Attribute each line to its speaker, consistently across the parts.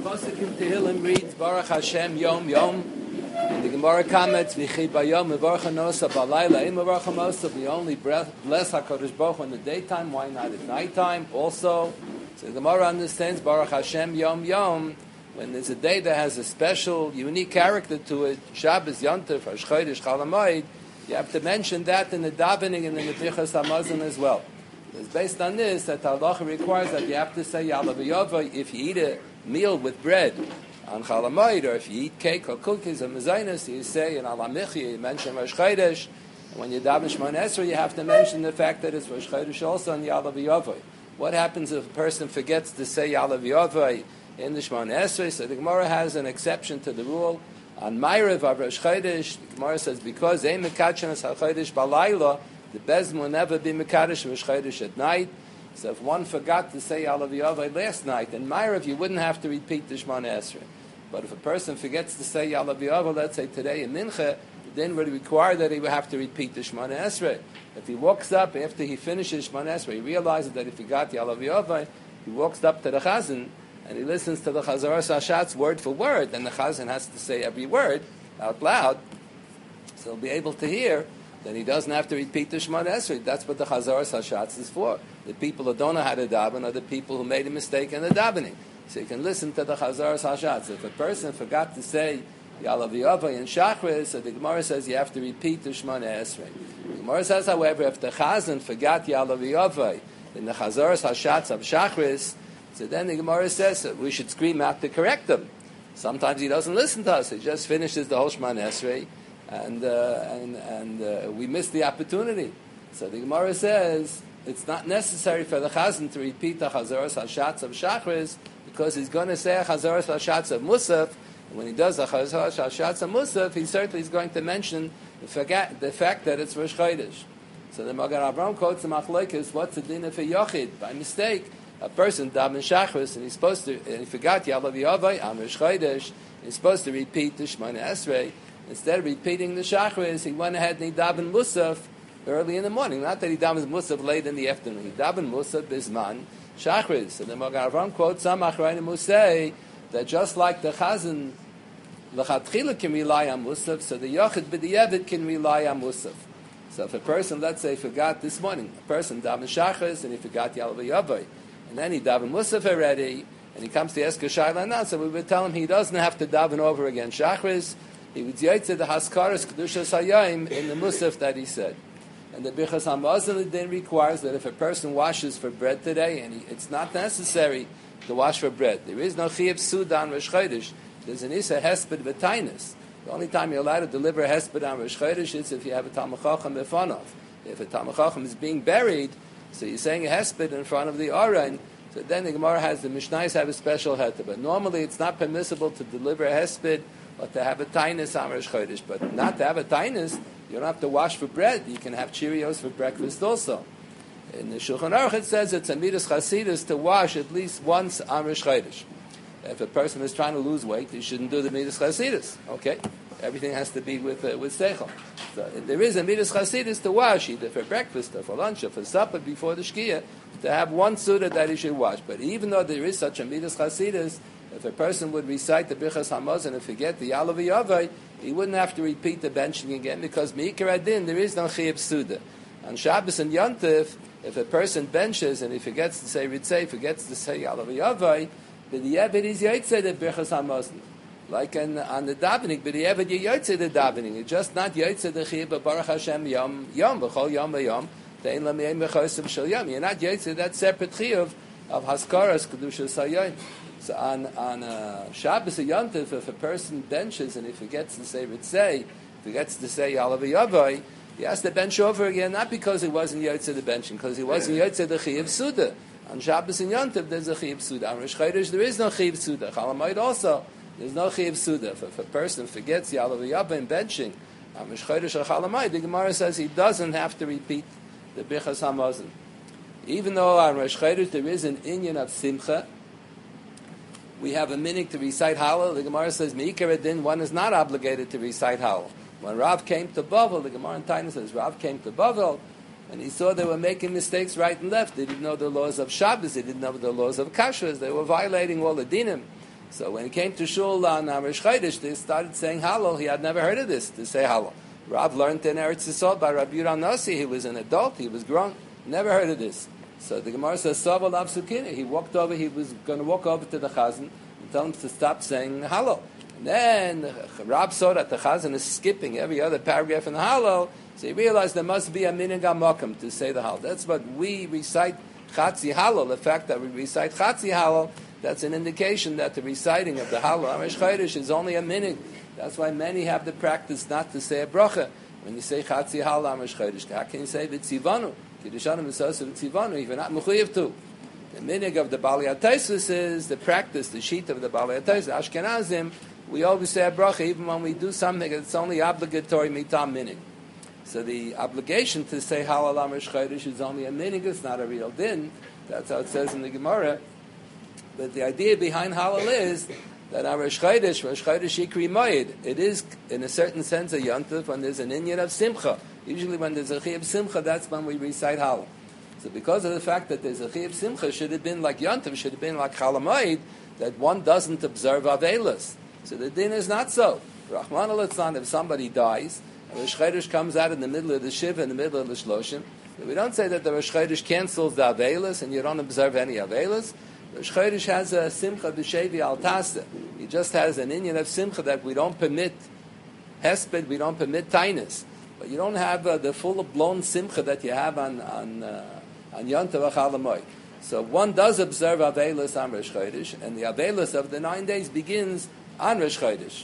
Speaker 1: Pasuk in Tehillim reads Baruch Hashem Yom Yom. And the Gemara comments V'chid Bayom Mevarach Hanosa Balayla Im Mevarach Hamosa. We only bless HaKadosh Baruch Hu in the daytime. Why not at nighttime? Also, so the Gemara understands Baruch Hashem Yom Yom. When there's a day that has a special, unique character to it, Shabbos, Yontif, Rosh Chodesh, Chol HaMoed, you have to mention that in the davening and in the Birchas Hamazon as well. It's based on this that the halacha requires that you have to say Ya'aleh V'Yavai if you eat a meal with bread on Chol HaMoed, or if you eat cake or cookies or mezainis, you say in Al HaMichya, you mention Rosh Chodesh. And when you daven Shemona Esrei, you have to mention the fact that it's Rosh Chodesh also on Ya'aleh V'Yavai. What happens if a person forgets to say Ya'aleh V'Yavai in the Shemona Esrei? So the Gemara has an exception to the rule. On Ma'ariv of Rosh Chodesh, the Gemara says, because Ein Mekadshim Es HaChodesh Balayla, the Bezin will never be Mekadosh Rosh Chodesh at night. So if one forgot to say Ya'aleh V'Yavai last night, in Ma'ariv you wouldn't have to repeat the Shemona Esrei. But if a person forgets to say Ya'aleh V'Yavai, let's say today in Mincha, then would require that he would have to repeat the Shemona Esrei. If he walks up after he finishes Shemona Esrei, he realizes that if he got Ya'aleh V'Yavai, he walks up to the Chazan, and he listens to the Chazaras Hashatz word for word, then the Chazan has to say every word out loud, so he'll be able to hear. Then he doesn't have to repeat the Shemona Esrei. That's what the Chazaras Hashatz is for. The people who don't know how to daven are the people who made a mistake in the davening. So you can listen to the Chazaras Hashatz. If a person forgot to say Ya'aleh V'Yavai in Shachris, so the Gemara says you have to repeat the Shemona Esrei. The Gemara says, however, if the Chazan forgot Ya'aleh V'Yavai in the Chazaras Hashatz of Shachris, so then the Gemara says that we should scream out to correct him. Sometimes he doesn't listen to us. He just finishes the whole Shemona Esrei, and we miss the opportunity. So the Gemara says it's not necessary for the Chazan to repeat the Chazaras Hashatz of Shachris, because he's going to say a Chazaras Hashatz of Musaf, and when he does a Chazaras Hashatz of Musaf, he certainly is going to mention the fact that it's Rosh Chodesh. So the Magen Avraham quotes the Machlokes, what's the din if a Yochid, by mistake, a person daven Shachris, and he forgot Ya'aleh V'Yavai on Rosh Chodesh, he's supposed to repeat the Shemona Esrei. Instead of repeating the Shachris, he went ahead and he davened Musaf early in the morning. Not that he davened Musaf late in the afternoon. He davened Musaf Bisman Shachris. So the Magen Avraham quotes some Achrayim who say that just like the Chazan, the Chatchila can rely on Musaf, so the Yochid B'di'evet can rely on Musaf. So if a person, let's say, forgot this morning, a person davened Shachris and he forgot Ya'aleh V'Yavai, and then he davened Musaf already, and he comes to ask a Shaila now, so we would tell him he doesn't have to daven over again Shachris. He would yaitze the Haskaras Kedushas Hayayim in the Musaf that he said. And the Birchas Hamazon then requires that if a person washes for bread today, and it's not necessary to wash for bread, there is no Chiyuv Suda on Rosh Chodesh, there's an Isa Hesped V'Tainus. The only time you're allowed to deliver a Hesped on Rosh Chodesh is if you have a Talmid Chacham Befanov. If a Talmid Chacham is being buried, so you're saying a hesped in front of the Aron, so then the Gemara has the Mishnayos have a special heter. But normally it's not permissible to deliver a hesped or to have a tainus on Rosh Chodesh. But not to have a tainus, you don't have to wash for bread. You can have Cheerios for breakfast also. In the Shulchan Aruch it says it's a midas chasidus to wash at least once on Rosh Chodesh. If a person is trying to lose weight, he shouldn't do the midas chasidus. Okay? Everything has to be with seichel. So there is a midas chasidus to wash either for breakfast or for lunch or for supper before the shkia, to have one suda that he should wash. But even though there is such a midas chasidus, if a person would recite the Birchas Hamazon and forget the Ya'aleh V'Yavai, he wouldn't have to repeat the benching again, because meikar adin there is no chiyuv suda. On Shabbos and Yontif, if a person benches and he forgets to say Ritzei, forgets to say Ya'aleh V'Yavai, but the Yeved is yaitze the Birchas Hamazon. Like on the davening, but the Yeved you yaitze the davening. It's just not yaitze the chiyuv Baruch Hashem Yom B'chol Yom V'Yom. You're not yaitze that separate chiyuv of Haskaras Kedushas Hayayim. So on Shabbos or Yontif, if a person benches and he forgets to say Ritzei, forgets to say Ya'aleh V'Yavai, he has to bench over again, not because he wasn't yaitze the benching, because he wasn't yaitze the chiyuv Suda. On Shabbos and Yontif, there's a chiyuv Suda. On Rosh Chodesh, there is no chiyuv Suda. Chol HaMoed also, there's no chiyuv Suda. If a person forgets Ya'aleh V'Yavai and benching on Rosh Chodesh or Chol HaMoed, the Gemara says he doesn't have to repeat the Birchas Hamazon. Even though on Rosh Chodesh there is an inyan of Simcha, we have a minhag to recite Hallel. The Gemara says, Meikar Adin, one is not obligated to recite Hallel. When Rav came to Bavel, the Gemara in Taina says, Rav came to Bavel, and he saw they were making mistakes right and left. They didn't know the laws of Shabbos, they didn't know the laws of Kashrus, they were violating all the dinim. So when he came to shul on Rosh Chodesh, they started saying Hallel. He had never heard of this, to say Hallel. Rav learned in Eretz Yisrael by Rabbi Yehuda Nasi. He was an adult, he was grown, never heard of this. So the Gemara says, Saval Av Sukini. He walked over, he was going to walk over to the Chazan and tell him to stop saying Hallel. And then Rab saw that the Chazan is skipping every other paragraph in the Hallel, so he realized there must be a minhag HaMakom to say the Hallel. That's what we recite Chatzi Hallel. The fact that we recite Chatzi Hallel, that's an indication that the reciting of the Hallel on Rosh Chodesh is only a minhag. That's why many have the practice not to say a bracha. When you say Chatzi Hallel on Rosh Chodesh, how can you say V'tzivanu? Kiddushanim V'sasa V'tzivanu, if you're not mechuyev to. The minhag of the Balei HaTosfos is the practice, the sheet of the Balei HaTosfos. Ashkenazim, we always say a bracha, even when we do something that's only obligatory mitam minhag. So the obligation to say Hallel on Rosh Chodesh is only a minhag, it's not a real din. That's how it says in the Gemara. But the idea behind Hallel is that on Rosh Chodesh Yikri Moed, it is, in a certain sense, a yontif when there's an inyan of simcha. Usually when there's a chi of simcha, that's when we recite Hallel. So because of the fact that there's a chi of simcha, should have been like yontif, should have been like Chol Hamoed, that one doesn't observe Avelos. So the din is not so. Rahman al-Litzlan, if somebody dies, and Rosh Chodesh comes out in the middle of the Shiva, in the middle of the Shloshim, we don't say that the Rosh Chodesh cancels the Avelos and you don't observe any Avelos. Rosh Chodesh has a simcha b'shevi al tasa. He just has an inyan of simcha that we don't permit hesped, we don't permit tainus. But you don't have the full-blown simcha that you have on Yom Tov Chol Hamoed. So one does observe Avelos on Rosh Chodesh, and the Avelos of the 9 days begins on Rosh Chodesh.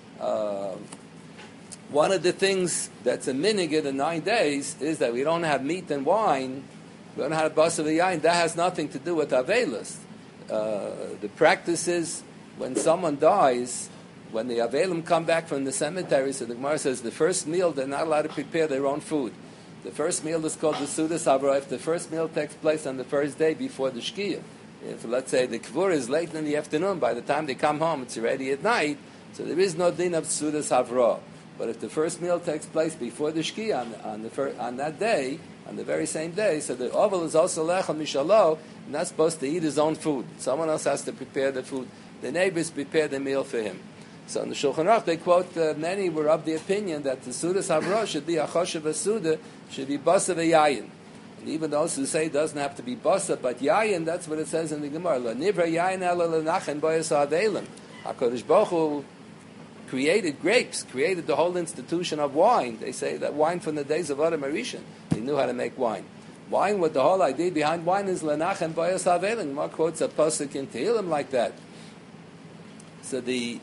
Speaker 1: One of the things that's a minhag in the 9 days is that we don't have meat and wine. We don't have basa v'yayin. That has nothing to do with Avelos. The practice is when someone dies, when the Avelim come back from the cemetery, so the Gemara says the first meal, they're not allowed to prepare their own food. The first meal is called the Sudas Havra. If the first meal takes place on the first day before the Shkia, if, let's say, the Kvur is late in the afternoon, by the time they come home, it's already at night, so there is no din of Sudas Havra. But if the first meal takes place before the Shkia on that day, on the very same day, so the oval is also lechem mishalo, and not supposed to eat his own food. Someone else has to prepare the food. The neighbors prepare the meal for him. So in the Shulchan Aruch, they quote, many were of the opinion that the Sudas Havra should be a choshev Suda, should be basa v'yayin. And even those who say it doesn't have to be basa, but yayin, that's what it says in the Gemara. La nivra yayin ela lenachen boyas ha'avelim. HaKadosh Baruch Hu created grapes, created the whole institution of wine. They say that wine from the days of Adam Arishan, they knew how to make wine. Wine, what the whole idea behind wine is lenachem boyas ha'avelim. Mark quotes a pasuk in Tehillim like that. So the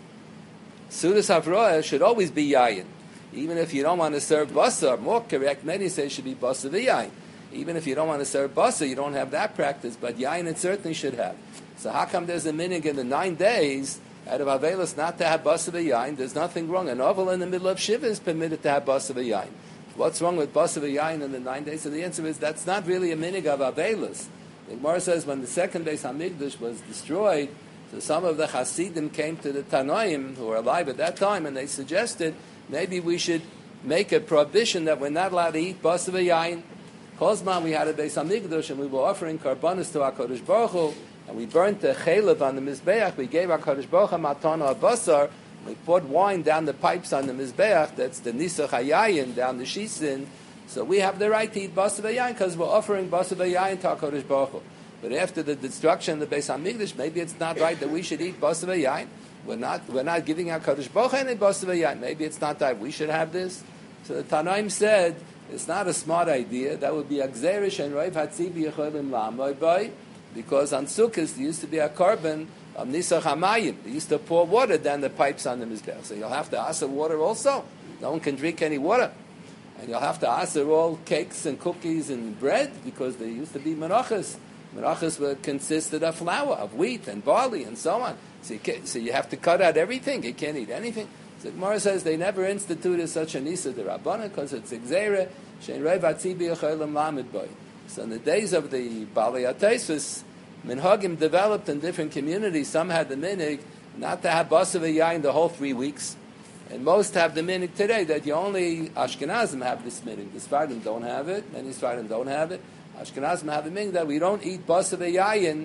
Speaker 1: Sudas Havroah should always be yayin. Even if you don't want to serve basar, more correct, many say it should be basar v'yayin. Even if you don't want to serve basar, you don't have that practice, but yayin it certainly should have. So how come there's a minhag in the 9 days out of Avelos not to have basar v'yayin? There's nothing wrong. An oval in the middle of Shiva is permitted to have basar v'yayin. What's wrong with basar v'yayin in the 9 days? So the answer is that's not really a minhag of Avelos. The Gemara says when the second Beis Hamikdash was destroyed, so some of the Hasidim came to the Tanoim, who were alive at that time, and they suggested maybe we should make a prohibition that we're not allowed to eat basar v'yayin. Kozman, we had a Beis Hamikdash, and we were offering karbanos to HaKadosh Baruch Hu, and we burnt the chelev on the Mizbeach. We gave HaKadosh Baruch Hu matana of basar. We poured wine down the pipes on the Mizbeach. That's the Nisach HaYayin, down the Shisin. So we have the right to eat basar v'yayin because we're offering basar v'yayin to HaKadosh Baruch Hu. But after the destruction of the Beis Hamikdash, maybe it's not right that we should eat basar v'yayin. We're not giving our Kadosh Baruch Hu any basar v'yayin. Maybe it's not that we should have this. So the Tanaim said it's not a smart idea. That would be a gzerish and roiv hatzibi yecholim la'amoy by, because on Sukkot there used to be a carbon of nisach hamayim. They used to pour water down the pipes on the mizbeach. So you'll have to asa water also. No one can drink any water. And you'll have to asa all cakes and cookies and bread because there used to be menachas. Menachas consisted of flour, of wheat and barley and so on. So you have to cut out everything. You can't eat anything. So Gemara says they never instituted such a nisa de Rabbana because it's exera shein reiv atzibi yochelim lamed boy. So in the days of the Balei HaTosfos, minhagim developed in different communities. Some had the minhag not to have basar v'yayin the whole 3 weeks, and most have the minhag today that you only Ashkenazim have this minhag. The Sfardim don't have it. Many Sfardim don't have it. Ashkenazim have the minhag that we don't eat basar v'yayin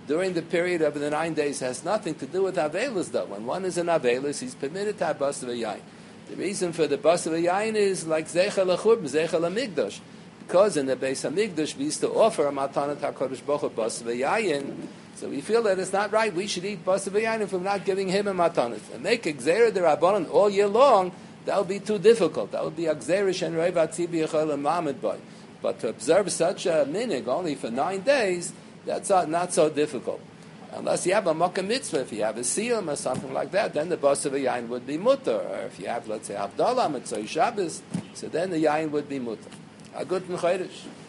Speaker 1: during the period of the 9 days has nothing to do with Avelis, though. When one is in Avelis, he's permitted to have Bas V'Yayin. The reason for the Bas V'Yayin is like Zeichel HaChurban, Zeichel HaMikdash. Because in the Beis HaMikdash, we used to offer a Matanat HaKadosh Baruch Hu Bas V'Yayin. So we feel that it's not right. We should eat Bas V'Yayin if we're not giving him a Matanat. And make a Gzeira D'Rabbanan all year long, that would be too difficult. That would be a Gzeira Shen Rei V'Atzibi Yechol L'Mamed Boy. But to observe such a minig only for 9 days, that's not so difficult. Unless you have a Makkah Mitzvah, if you have a Siyum or something like that, then the Bas V'Yayin would be mutter. Or if you have, let's say, Havdalah, Mitzvah Shabbos, so then the Yayin would be mutter. A good Chodesh.